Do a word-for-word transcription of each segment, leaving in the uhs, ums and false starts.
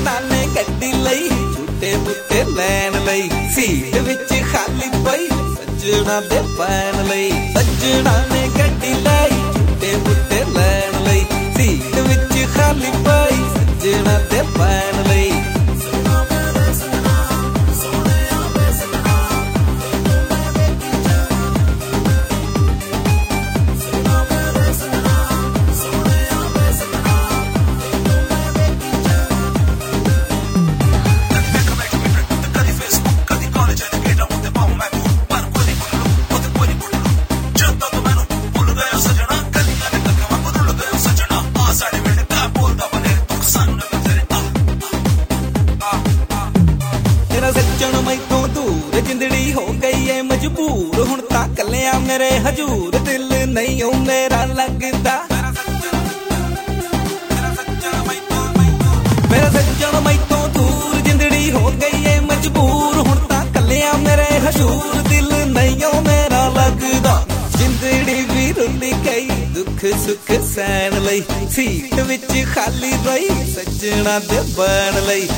ਸੱਜਣਾ ਨੇ ਗੱਡੀ ਲਈ ਝੂਟੇ ਬੂਟੇ ਲੈਣ ਲਈ ਸੀਟ ਵਿੱਚ ਖਾਲੀ ਪਈ ਸੱਜਣਾ ਦੇ ਪੈਣ ਲਈ ਸੱਜਣਾ ਨੇ ਗੱਡੀ ਲਈ ਝੂਟੇ ਬੂਟੇ ਲੈਣ ਲਈ ਸੀਟ ਵਿੱਚ ਖਾਲੀ ਪਈ ਸੱਜਣਾ ਦੇ ਪੈਣ ਲਈ ਸੱਜਣ ਮੈਥੋਂ ਦੂਰ ਜਿੰਦੜੀ ਹੋ ਗਈ ਏ ਮਜਬੂਰ ਹੁਣ ਤਾਂ ਕੱਲਿਆ ਮੇਰੇ ਹਜੂਰ ਦਿਲ ਨਹੀਂ ਓ ਮੇਰਾ ਲੱਗਦਾ ਮੇਰਾ ਸੱਜਣ ਮੈਥੋਂ ਦੂਰ ਜਿੰਦੜੀ ਹੋ ਗਈ ਏ ਮਜਬੂਰ ਹੁਣ ਤਾਂ ਕੱਲਿਆ ਮੇਰੇ ਹਜੂਰ ਦਿਲ ਨਹੀਂ ਓ ਮੇਰਾ ਲੱਗਦਾ ਜਿੰਦੜੀ ਵੀ ਰੁੱਲ ਗਈ ਦੁੱਖ ਸੁੱਖ ਸਹਿਣ ਲਈ ਸੀਟ ਵਿੱਚ ਖਾਲੀ ਰਹੀ ਸੱਜਣਾ ਦੇ ਬਣ ਲਈ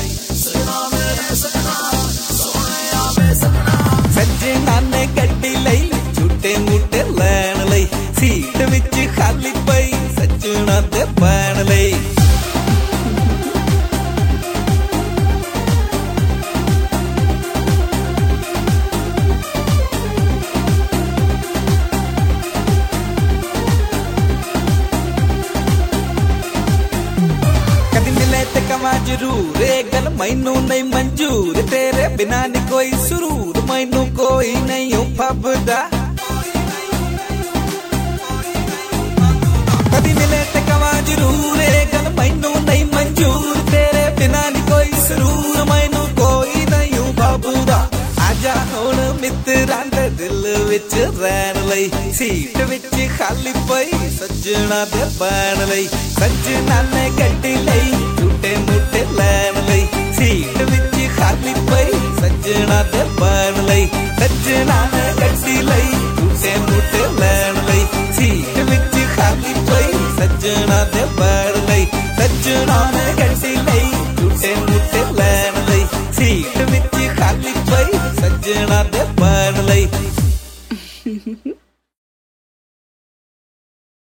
ਸੱਜਣਾ ਨੇ ਗੱਡੀ ਲਈ ਝੂਟੇ ਮੂਟੇ ਲੈਣ ਲਈ ਸੀਟ ਵਿੱਚ ਖਾਲੀ ਪਈ ਸੱਜਣਾ ਦੇ ਪੈਣ ਲਈ ਕਦੀ ਮਿਲੇ ਤੇ ਕਵਾਂ ਜ਼ਰੂਰ ਇਹ ਗੱਲ ਮੈਨੂੰ ਨਹੀਂ ਮਨਜ਼ੂਰ ਤੇਰੇ ਬਿਨਾਂ ਨੀ ਕੋਈ ਸਰੂਰ ਮੈਨੂੰ ਕੋਈ ਨਹੀਂ ਓ ਫੱਬਦਾ ਕਦੀ ਮਿਲੇ ਤੇ ਕਵਾਂ ਜ਼ਰੂਰ ਇਹ ਗੱਲ ਮੈਨੂੰ ਨਹੀਂ ਮਨਜ਼ੂਰ ਤੇਰੇ ਬਿਨਾਂ ਨੀ ਕੋਈ ਸਰੂਰ ਮੈਨੂੰ ਕੋਈ ਨਹੀਂ ਓ ਫੱਬਦਾ ਆਜਾ ਹੁਣ ਮਿੱਤਰਾਂ ਦੇ ਦਿਲ ਵਿੱਚ ਰਹਿਣ ਲਈ ਸੀਟ ਵਿੱਚ ਖਾਲੀ ਪਈ ਸੱਜਣਾ ਦੇ ਪੈਣ ਲਈ ਸੱਜਣਾ ਨੇ ਗੱਡੀ ਲਈ ਝੂਟੇ ਮੂਟੇ ਲੈਣ ਲਈ ਸੀਟ ਵਿੱਚ ਖਾਲੀ ਪਈ ਸੱਜਣਾ ਦੇ ਪੈਣ ਲਈ ਸੱਜਣਾ ਨੇ ਗੱਡੀ ਲਈ ਝੂਟੇ ਮੂਟੇ ਲੈਣ ਲਈ ਸੀਟ ਵਿੱਚ ਖਾਲੀ ਪਈ ਸੱਜਣਾ ਦੇ ਪੈਣ ਲਈ ਸੱਜਣਾ ਨੇ ਗੱਡੀ ਲਈ ਝੂਟੇ ਮੂਟੇ ਲੈਣ ਲਈ ਸੀਟ ਵਿੱਚ ਖਾਲੀ ਪਈ ਸੱਜਣਾ ਦੇ ਪੈਣ ਲਈ